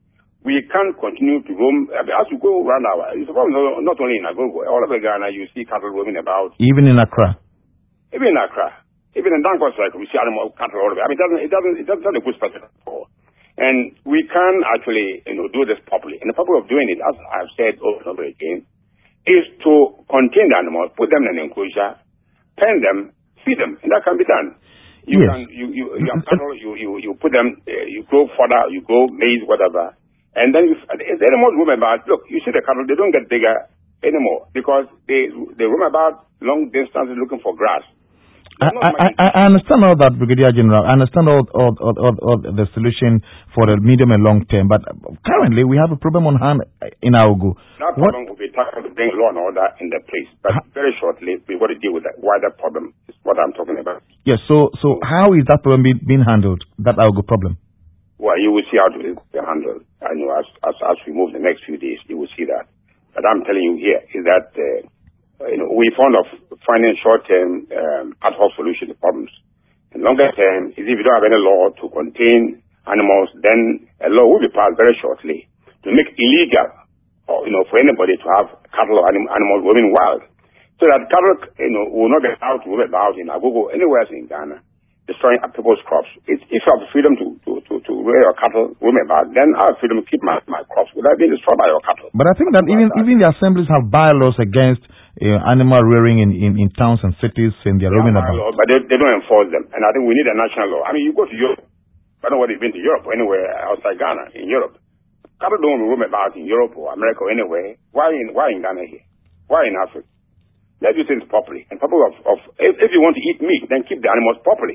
S6: we can't continue to roam. I mean, as you go around our, it's a problem not only in Agogo, all over Ghana, you see cattle roaming about.
S1: Even in Accra?
S6: Even in Accra. Even in Dankwa Circle, we see animal cattle all over. I mean, it doesn't, it doesn't, it doesn't have a good spectacle at all. And we can actually, you know, do this properly. And the purpose of doing it, as I've said over and over again, is to contain the animals, put them in an enclosure, pen them, feed them, and that can be done. You
S1: yes.
S6: can, you, you, you have cattle, you, you, you put them, uh, you grow fodder, you grow maize, whatever, and then you, the animals roam about. Look, you see the cattle, they don't get bigger anymore because they, they roam about long distances looking for grass.
S1: I, I, I understand all that, Brigadier General. I understand all, all, all, all, all the solution for the medium and long term. But currently, we have a problem on hand in Agogo.
S6: That problem what? will be tackled to bring law and order in the place. But ha- very shortly, we've got to deal with that wider problem. Is what I'm talking about.
S1: Yes. So, so how is that problem be, being handled? That Agogo problem?
S6: Well, you will see how it will be handled. I know as, as as we move the next few days, you will see that. But I'm telling you here is that. Uh, You know, we're fond of finding short-term um, ad hoc solution to problems. In longer term, if you don't have any law to contain animals, then a law will be passed very shortly to make illegal, or you know, for anybody to have cattle or anim- animals roaming wild, so that cattle, you know, will not be allowed to roam about in Agogo anywhere else in Ghana, destroying people's crops. It's, if you have freedom to to to, to rear your cattle roam about, then I have freedom to keep my, my crops without being destroyed by your cattle.
S1: But I think that even that. even the assemblies have bylaws against Uh, animal rearing in, in, in towns and cities and they're roaming about.
S6: Law, but they, they don't enforce them. And I think we need a national law. I mean, you go to Europe. I don't know whether you've been to Europe or anywhere outside Ghana, in Europe. Cattle don't roam about in Europe or America or anywhere. Why in why in Ghana here? Why in Africa? Let's do things properly. And purpose of, of if, if you want to eat meat, then keep the animals properly.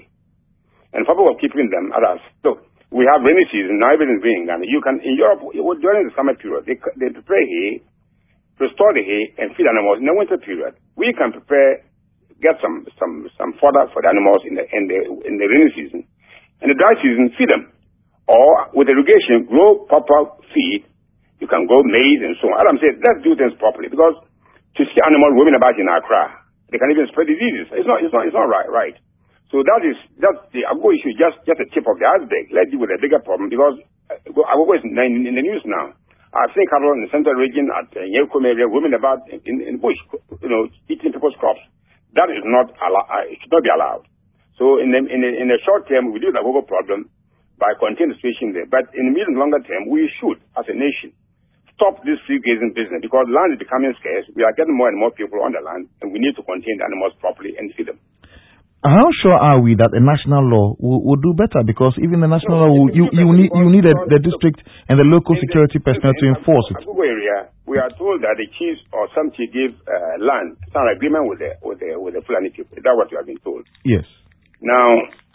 S6: And purpose of keeping them, others. Look, we have rainy season, now everything's being in Ghana. You can, in Europe, during the summer period, they, they prepare hay, restore the hay and feed animals in the winter period. We can prepare, get some some some fodder for the animals in the in the in the rainy season. In the dry season, feed them. Or with irrigation, grow proper feed. You can grow maize and so on. Adam said, let's do things properly because to see animals roaming about in Accra, they can even spread diseases. It's not it's not it's not right right. So that is that's the Agogo issue, just just a tip of the iceberg. Let's deal with a bigger problem because Agogo is in, in the news now. I've seen cattle in the central region at uh, Yekom area roaming about in, in, in bush, you know, eating people's crops. That is not allow- uh, it should not be allowed. So in the, in the, in the short term, we deal with the Agogo problem by containing the situation there. But in the medium and longer term, we should, as a nation, stop this free grazing business because land is becoming scarce. We are getting more and more people on the land, and we need to contain the animals properly and feed them.
S1: How sure are we that a national law will, will do better? Because even the national no, law, will, you, you need you need a, the district and the local security personnel to enforce it.
S6: In the area, we are told that the chiefs or some chief give uh, land, some agreement with the with the with the Fulani people. Is that what you have been told?
S1: Yes.
S6: Now,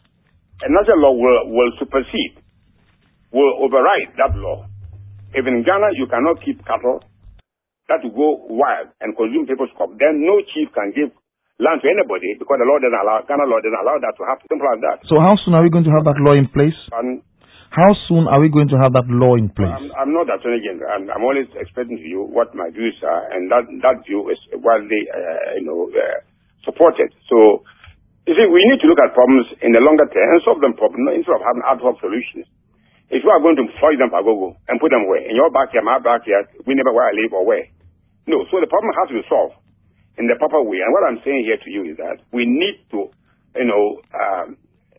S6: a national law will will supersede, will override that law. If in Ghana you cannot keep cattle that will go wild and consume people's crop, then no chief can give land to anybody because the law doesn't allow, Ghana law doesn't allow that to happen. Simple as that.
S1: So how soon are we going to have that law in place?
S6: And
S1: How soon are we going to have that law in place?
S6: I'm, I'm not Attorney General. I'm, I'm always explaining to you what my views are, and that, that view is widely, uh, you know, uh, supported. So, you see, we need to look at problems in the longer term and solve them properly instead of having ad hoc solutions. If you are going to flush them for Gogo and put them where? In your backyard, my backyard, we never where I live or where. No, so the problem has to be solved in the proper way. And what I'm saying here to you is that we need to, you know, um,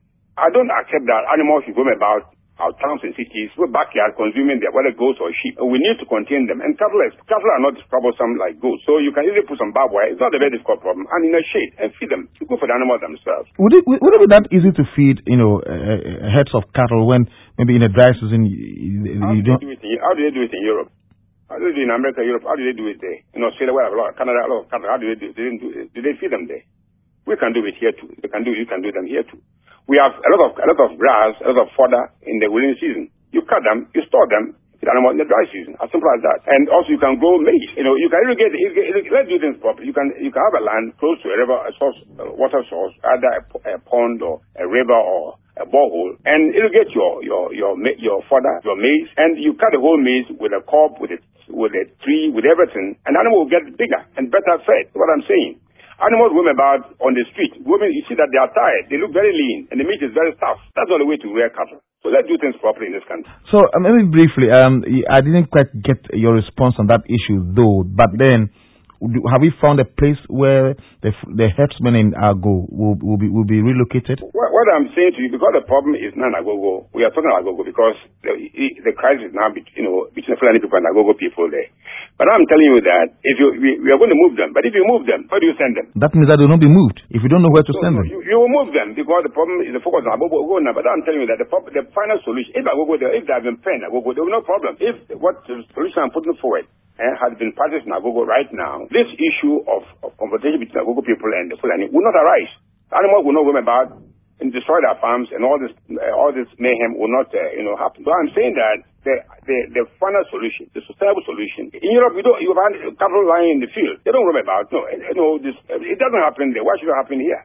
S6: I don't accept that animals should roam about our towns and cities, we're backyard consuming their whether goats or sheep. We need to contain them. And cattle, is, cattle are not troublesome like goats. So you can easily put some barbed wire. It's not a very difficult problem. And in a shade and feed them. It's good for the animals themselves.
S1: Would it, would it be that easy to feed, you know, uh, heads of cattle when maybe in a dry season you,
S6: how,
S1: you
S6: do
S1: don't...
S6: do it in, how do they do it in Europe? How do they do it in America, Europe? How do they do it there? In Australia, where a lot, Canada, a lot of cattle. How do they do it? They didn't do it. Do they feed them there? We can do it here too. They can do you can do them here too. We have a lot of a lot of grass, a lot of fodder in the rainy season. You cut them, you store them, feed animals in the dry season. As simple as that. And also you can grow maize. You know, you can irrigate. irrigate let's do things properly. You can you can have a land close to a river, a source, a water source, either a, a pond or a river or a borehole, and irrigate your your your your fodder, your maize, and you cut the whole maize with a cob, with a with a tree, with everything, and the animal will get bigger and better fed. That's what I'm saying. Animals roam about on the street. Women, you see that they are tired. They look very lean, and the meat is very tough. That's not the way to rear cattle. So let's do things properly in this country.
S1: So, uh, maybe briefly, um, I didn't quite get your response on that issue, though. But then, have we found a place where the the herdsmen in Ago will, will be will be relocated?
S6: What, what I'm saying to you, because the problem is not Agogo, we are talking about Agogo because the, the crisis is now, you know, between the Fulani people and Agogo people there. But I'm telling you that if you we, we are going to move them, but if you move them, where do you send them?
S1: That means that they will not be moved if you don't know where to
S6: so,
S1: send
S6: so
S1: them.
S6: You, you will move them because the problem is the focus on Agogo now. But I'm telling you that the, the final solution, if Agogo, if they have been paying Agogo, there will be no problem. If what the solution I'm putting forward eh, has been practiced in Agogo right now, this issue of, of confrontation between Agogo people and the Fulani will not arise. Animals will not roam about and destroy their farms, and all this uh, all this mayhem will not uh, you know happen. So I'm saying that the the the final solution, the sustainable solution. In Europe, you don't you find cattle lying in the field. They don't roam about. No, you know this. It doesn't happen there. Why should it happen here?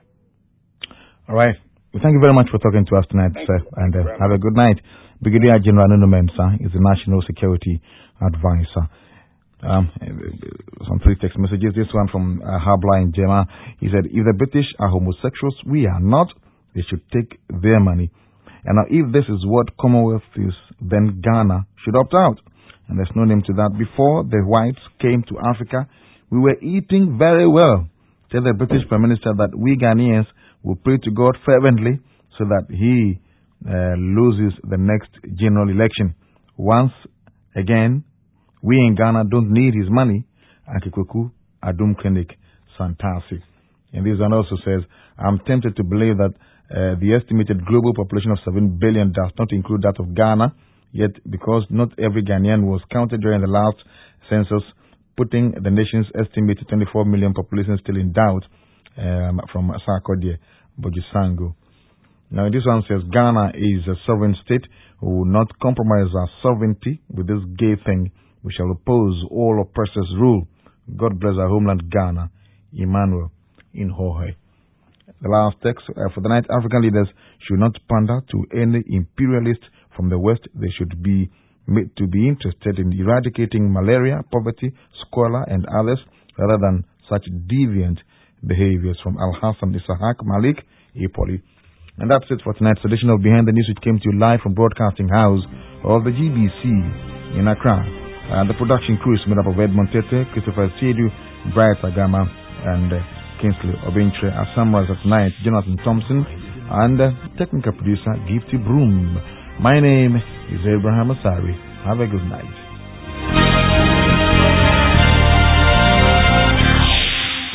S1: All right. Well, thank you very much for talking to us tonight,
S6: thank
S1: sir,
S6: you.
S1: and uh, have a good night. Brigadier General Nuno Mensah is the National Security Advisor. Um, some three text messages. This one from uh, Habla in Jema. He said, if the British are homosexuals, we are not. They should take their money. And now, if this is what Commonwealth is, then Ghana should opt out. And there's no name to that. Before the whites came to Africa, we were eating very well. Tell the British Prime Minister that we Ghanaians will pray to God fervently so that he uh, loses the next general election. Once again, we in Ghana don't need his money. Akikweku, Adum Clinic, Santasi. And this one also says, I'm tempted to believe that uh, the estimated global population of seven billion does not include that of Ghana, yet because not every Ghanaian was counted during the last census, putting the nation's estimated twenty-four million population still in doubt, um, from Sarkodie Bojisango. Now this one says, Ghana is a sovereign state who will not compromise our sovereignty with this gay thing. We shall oppose all oppressors' rule. God bless our homeland, Ghana. Emmanuel in Hohe. The last text uh, for the night: African leaders should not pander to any imperialist from the West. They should be made to be interested in eradicating malaria, poverty, squalor, and others, rather than such deviant behaviors. From Al Hassan Isahak Malik, Ipoli. And that's it for tonight's edition of Behind the News, which came to you live from Broadcasting House of the G B C in Accra. Uh, the production crew is made up of Edmond Tete, Christopher Siedu, Bright Agama, and uh, Kingsley Obintre. Our summarizers tonight, Jonathan Thompson, and uh, technical producer, Gifty Broom. My name is Abraham Asari. Have a good night.